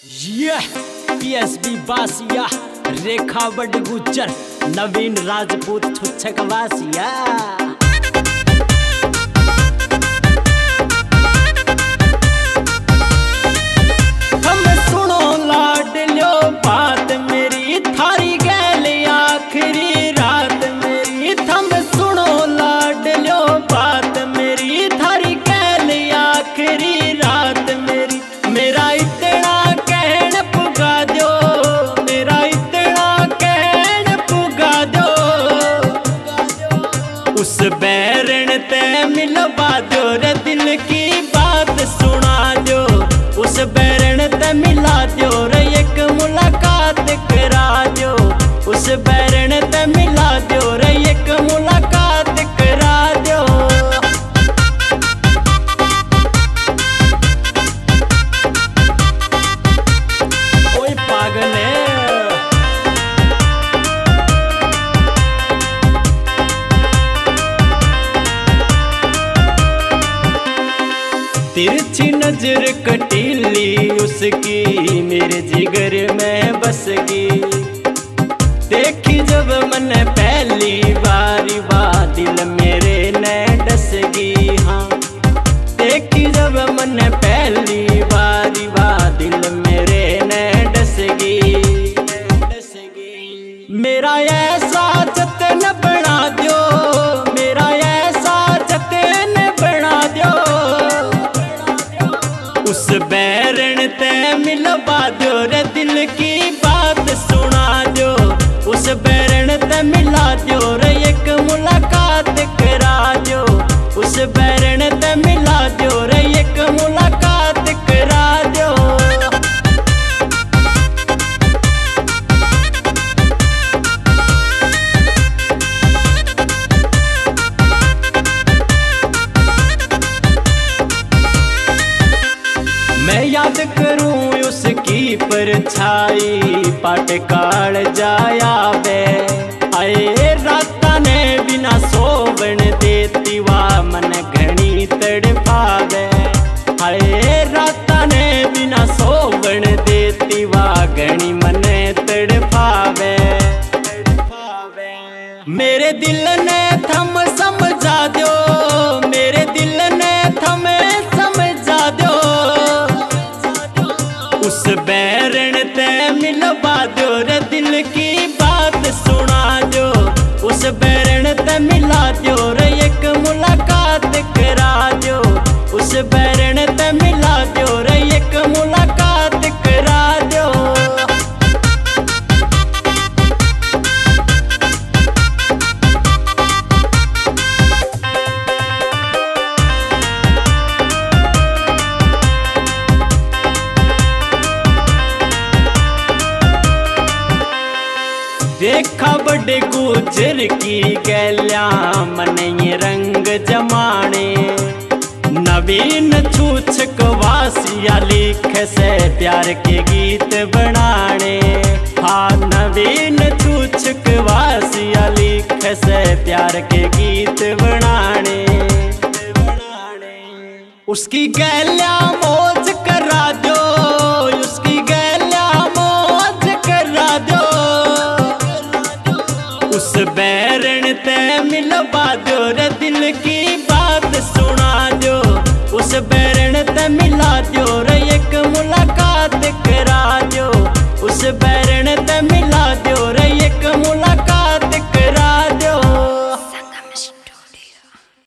ये पीएसबी बासिया रेखा बड़ गुज्जर नवीन राजपूत छुच्छक वासिया। हम सुनो लाडलो बात मेरी थारी गैल आखिरी रात मेरी। थम सुनो लाडलो बात मेरी थारी गैल आखिरी रात मेरी। मेरा इतना कहन पुगा दो, मेरा इतना कहन पुगा दो। उस बैरन ते मिलवा दो रे दिल की बात सुना दो। उस बैरन ते मिला दो रे एक मुलाकात करा दो। उस बैरन ते मिला दो रे एक मुलाकात करा दो। ओए पागल तिरछी नजर कटीली उसकी मेरे जिगर में बस गई। देखी जब मैंने पहली बारी वाह दिल मेरे ने डस गई। हाँ देखी जब मैंने पहली बारी वाह दिल मेरे ने डस गई। मेरा ऐसा जतन बना दो, मेरा ऐसा जतन बना दो। उस बैरन ते मिलवा दो रे दिल की बात सुना दो। उस बैरन ते मिला दो रे एक मुलाकात करा दो। उस बैरन ते मिला दो रे एक मुलाकात करा दो। मैं याद करूं उसकी परछाई पाट काल जाया वे। आए राता ने बिना सोवन देती वाह मन घनी तड़पावे। आए राता ने बिना सोवन देती वाह घनी मन तड़पावे। मेरे दिल ने थम समझा दो, मेरे दिल ने थम समझा दो। उस बैरन ते मिलवा दो रे दिल की बात सुना दो। उस बैरन ते मिला दो रे एक मुलाकात करा दो। उस बैरन ते मिला दो रे एक मुलाकात करा दो। देखा बड़े गुजर की गैल्या मन ये रंग जमाने। नवीन छूछक वासिया लिख से प्यार के गीत बनाने। हाँ नवीन छूछक वासिया लिख से प्यार के गीत बनाने। उसकी गैल्या मौज करा दो, उसकी गैल्या मौज करा दो। उस बैरन ते मिलवा दो रे दिल की बात सुना दो। उस बैरन ते मिला दो रे एक मुलाकात करा दो। उस बैरन ते